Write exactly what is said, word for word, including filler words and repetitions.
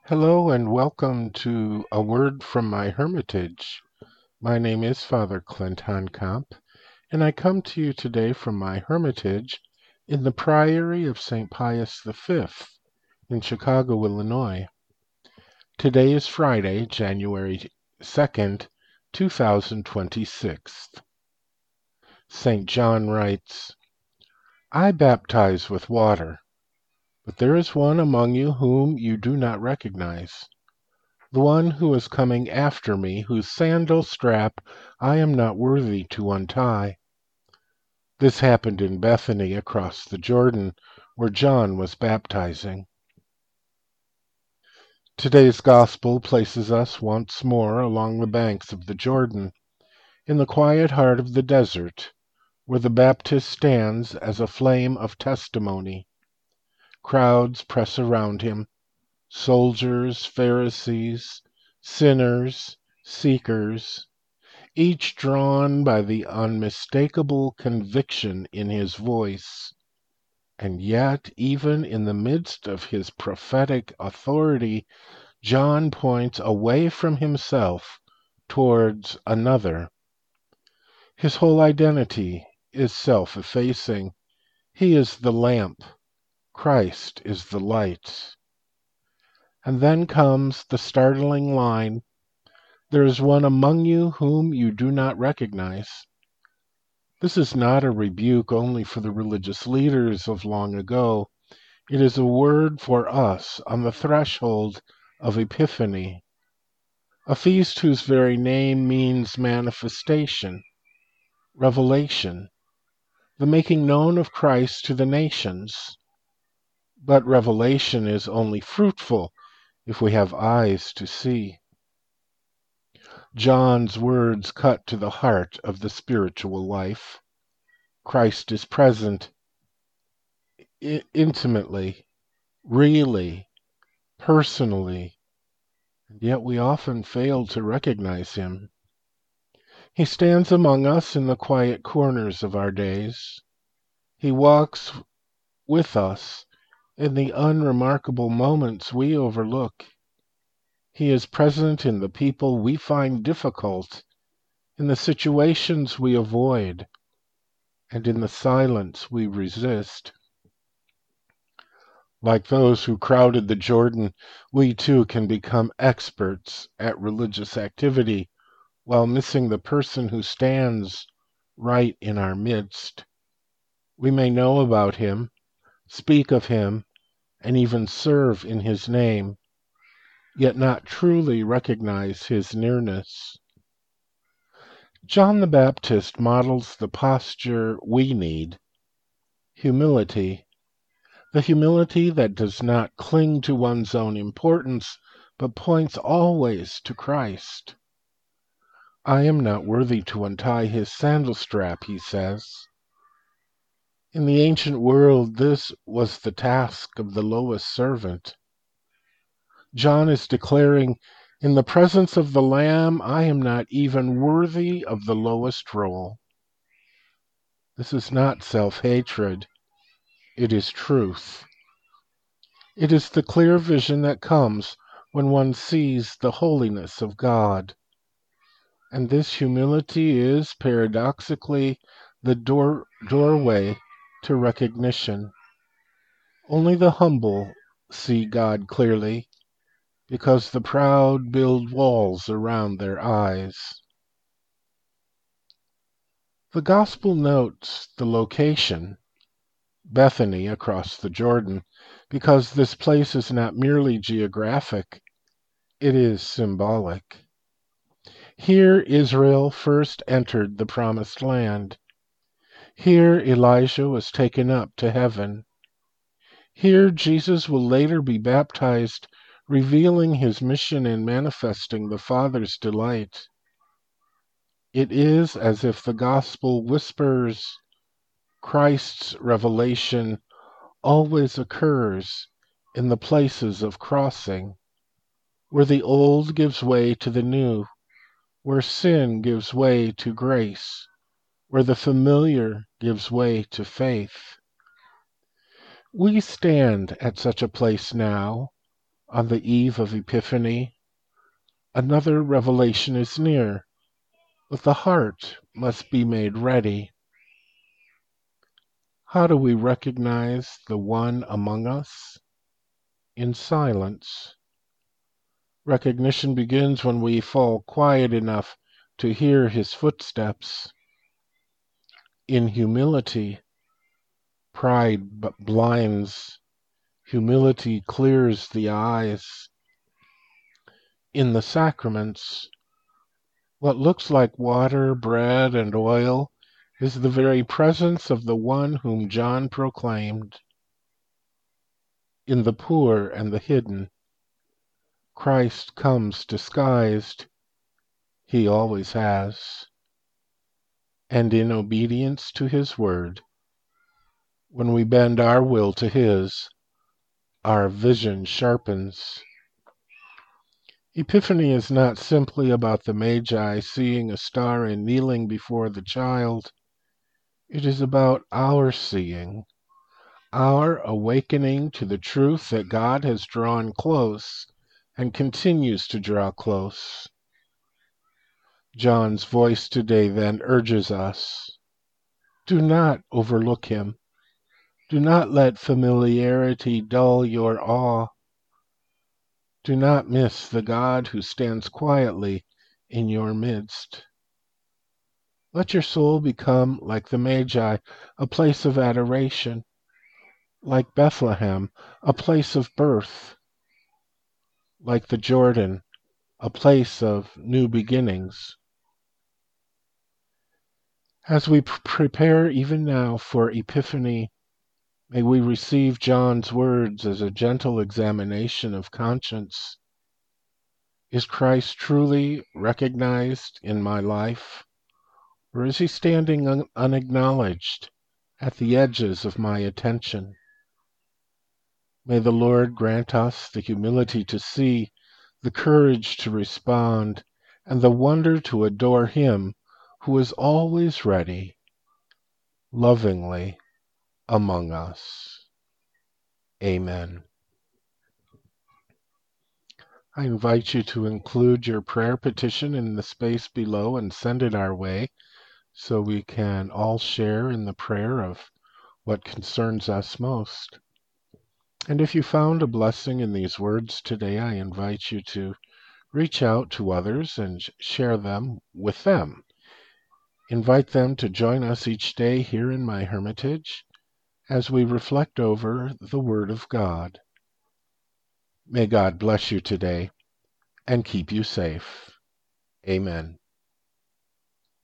Hello and welcome to A Word from My Hermitage. My name is Father Clint Honkamp, and I come to you today from my hermitage in the Priory of Saint Pius the Fifth in Chicago, Illinois. Today is Friday, January second, two thousand twenty-six. Saint John writes, I baptize with water, but there is one among you whom you do not recognize. The one who is coming after me, whose sandal strap I am not worthy to untie. This happened in Bethany across the Jordan, where John was baptizing. Today's gospel places us once more along the banks of the Jordan, in the quiet heart of the desert, where the Baptist stands as a flame of testimony. Crowds press around him, soldiers, Pharisees, sinners, seekers, each drawn by the unmistakable conviction in his voice. And yet, even in the midst of his prophetic authority, John points away from himself towards another. His whole identity is self-effacing. He is the lamp. Christ is the light. And then comes the startling line, there is one among you whom you do not recognize. This is not a rebuke only for the religious leaders of long ago. It is a word for us on the threshold of Epiphany, a feast whose very name means manifestation, revelation, the making known of Christ to the nations. But revelation is only fruitful if we have eyes to see. John's words cut to the heart of the spiritual life. Christ is present I- intimately, really, personally, and yet we often fail to recognize him. He stands among us in the quiet corners of our days. He walks with us in the unremarkable moments we overlook. He is present in the people we find difficult, in the situations we avoid, and in the silence we resist. Like those who crowded the Jordan, we too can become experts at religious activity while missing the person who stands right in our midst. We may know about him, speak of him, and even serve in his name, yet not truly recognize his nearness. John the Baptist models the posture we need, humility, the humility that does not cling to one's own importance, but points always to Christ. I am not worthy to untie his sandal strap, he says. In the ancient world, this was the task of the lowest servant. John is declaring, in the presence of the Lamb, I am not even worthy of the lowest role. This is not self-hatred. It is truth. It is the clear vision that comes when one sees the holiness of God. And this humility is, paradoxically, the door, doorway to recognition. Only the humble see God clearly, because the proud build walls around their eyes. The Gospel notes the location, Bethany across the Jordan, because this place is not merely geographic, it is symbolic. Here Israel first entered the Promised Land. Here Elijah was taken up to heaven. Here Jesus will later be baptized, revealing his mission and manifesting the Father's delight. It is as if the gospel whispers, Christ's revelation always occurs in the places of crossing, where the old gives way to the new, where sin gives way to grace, where the familiar gives way to faith. We stand at such a place now, On the eve of Epiphany, another revelation is near, but the heart must be made ready. How do we recognize the one among us? In silence. Recognition begins when we fall quiet enough to hear his footsteps. In humility, pride blinds, humility clears the eyes. In the sacraments, what looks like water, bread, and oil is the very presence of the one whom John proclaimed. In the poor and the hidden, Christ comes disguised. He always has. And in obedience to his word, when we bend our will to his, our vision sharpens. Epiphany is not simply about the Magi seeing a star and kneeling before the child. It is about our seeing, our awakening to the truth that God has drawn close and continues to draw close. John's voice today then urges us, do not overlook him. Do not let familiarity dull your awe. Do not miss the God who stands quietly in your midst. Let your soul become like the Magi, a place of adoration, like Bethlehem, a place of birth, like the Jordan, a place of new beginnings. As we p- prepare even now for Epiphany, may we receive John's words as a gentle examination of conscience. Is Christ truly recognized in my life, or is he standing un- unacknowledged at the edges of my attention? May the Lord grant us the humility to see, the courage to respond, and the wonder to adore him who is always ready, lovingly among us. Amen. I invite you to include your prayer petition in the space below and send it our way so we can all share in the prayer of what concerns us most. And if you found a blessing in these words today, I invite you to reach out to others and share them with them. Invite them to join us each day here in my hermitage as we reflect over the Word of God. May God bless you today and keep you safe. Amen.